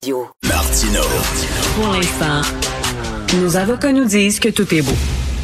Martino. Pour l'instant, nos avocats nous disent que tout est beau.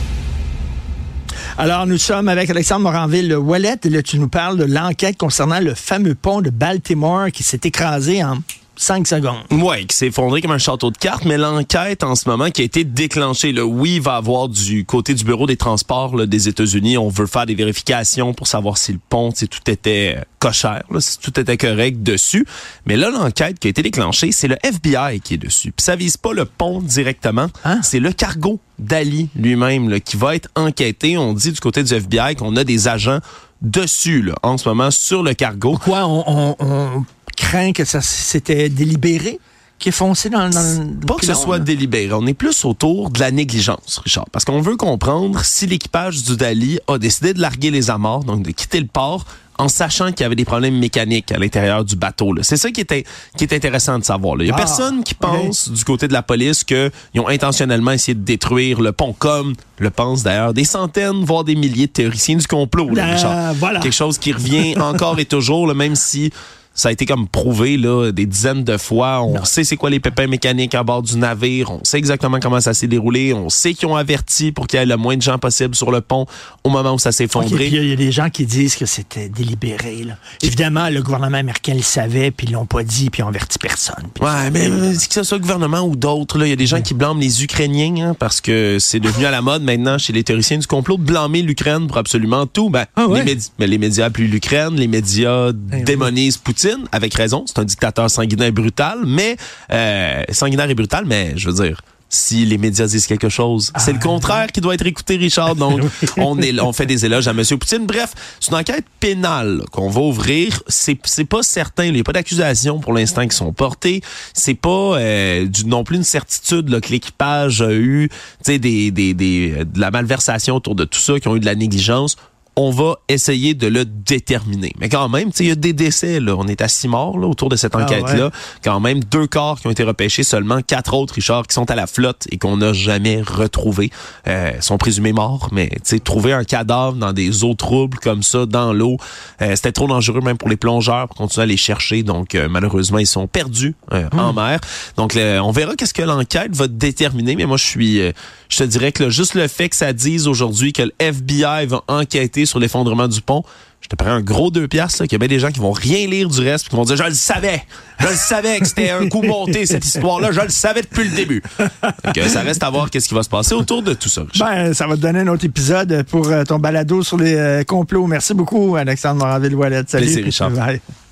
Alors, nous sommes avec Alexandre Moranville-Ouellet. Là, tu nous parles de l'enquête concernant le fameux pont de Baltimore qui s'est écrasé en 5 secondes. Oui, qui s'est effondré comme un château de cartes, mais l'enquête en ce moment qui a été déclenchée, là, oui, il va avoir du côté du Bureau des transports là, des États-Unis, on veut faire des vérifications pour savoir si le pont, tout était cochère, là, si tout était correct dessus. Mais là, l'enquête qui a été déclenchée, c'est le FBI qui est dessus. Puis ça vise pas le pont directement, c'est le cargo d'Ali lui-même là, qui va être enquêté. On dit du côté du FBI qu'on a des agents dessus là, en ce moment sur le cargo. Pourquoi on craint que ça c'était délibéré, qui est foncé dans le Pas que ce soit délibéré. On est plus autour de la négligence, Richard. Parce qu'on veut comprendre si l'équipage du Dali a décidé de larguer les amarres, donc de quitter le port, en sachant qu'il y avait des problèmes mécaniques à l'intérieur du bateau. Là. C'est ça qui est intéressant de savoir. Là. Il y a personne qui pense du côté de la police qu'ils ont intentionnellement essayé de détruire le pont, comme le pensent d'ailleurs des centaines, voire des milliers de théoriciens du complot. Là, Richard. Voilà. Quelque chose qui revient encore et toujours, là, même si ça a été comme prouvé là, des dizaines de fois. On sait c'est quoi les pépins mécaniques à bord du navire. On sait exactement comment ça s'est déroulé. On sait qu'ils ont averti pour qu'il y ait le moins de gens possible sur le pont au moment où ça s'est effondré. Il y a des gens qui disent que c'était délibéré. Là. Évidemment, le gouvernement américain le savait, puis ils l'ont pas dit, puis ils ont averti personne. Ouais, mais que ce soit le gouvernement ou d'autres, il y a des gens qui blâment les Ukrainiens parce que c'est devenu à la mode maintenant chez les théoriciens du complot de blâmer l'Ukraine pour absolument tout. Les médias appuient l'Ukraine, les médias démonisent Poutine. Avec raison, c'est un dictateur sanguinaire et brutal, mais je veux dire, si les médias disent quelque chose, c'est le contraire qui doit être écouté, Richard. Donc, on fait des éloges à M. Poutine. Bref, c'est une enquête pénale qu'on va ouvrir. C'est pas certain, il n'y a pas d'accusation pour l'instant qui sont portées. C'est pas non plus une certitude là, que l'équipage a eu de la malversation autour de tout ça, qui ont eu de la négligence. On va essayer de le déterminer. Mais quand même, il y a des décès. Là. On est à 6 morts là, autour de cette enquête-là. Ouais. Quand même, 2 corps qui ont été repêchés, seulement 4 autres, Richard, qui sont à la flotte et qu'on n'a jamais retrouvés. Sont présumés morts, mais trouver un cadavre dans des eaux troubles comme ça, dans l'eau, c'était trop dangereux même pour les plongeurs pour continuer à les chercher. Donc, malheureusement, ils sont perdus en mer. Donc, on verra qu'est-ce que l'enquête va déterminer. Mais moi, je te dirais que là, juste le fait que ça dise aujourd'hui que le FBI va enquêter sur l'effondrement du pont, je te parie un gros 2 piastres, qu'il y a bien des gens qui vont rien lire du reste et qui vont dire « Je le savais que c'était un coup monté, cette histoire-là. Je le savais depuis le début. » Donc, ça reste à voir qu'est-ce qui va se passer autour de tout ça, Richard. Ça va te donner un autre épisode pour ton balado sur les complots. Merci beaucoup, Alexandre Moranville-Ouellet. Salut. Plaisir, Richard. Bye.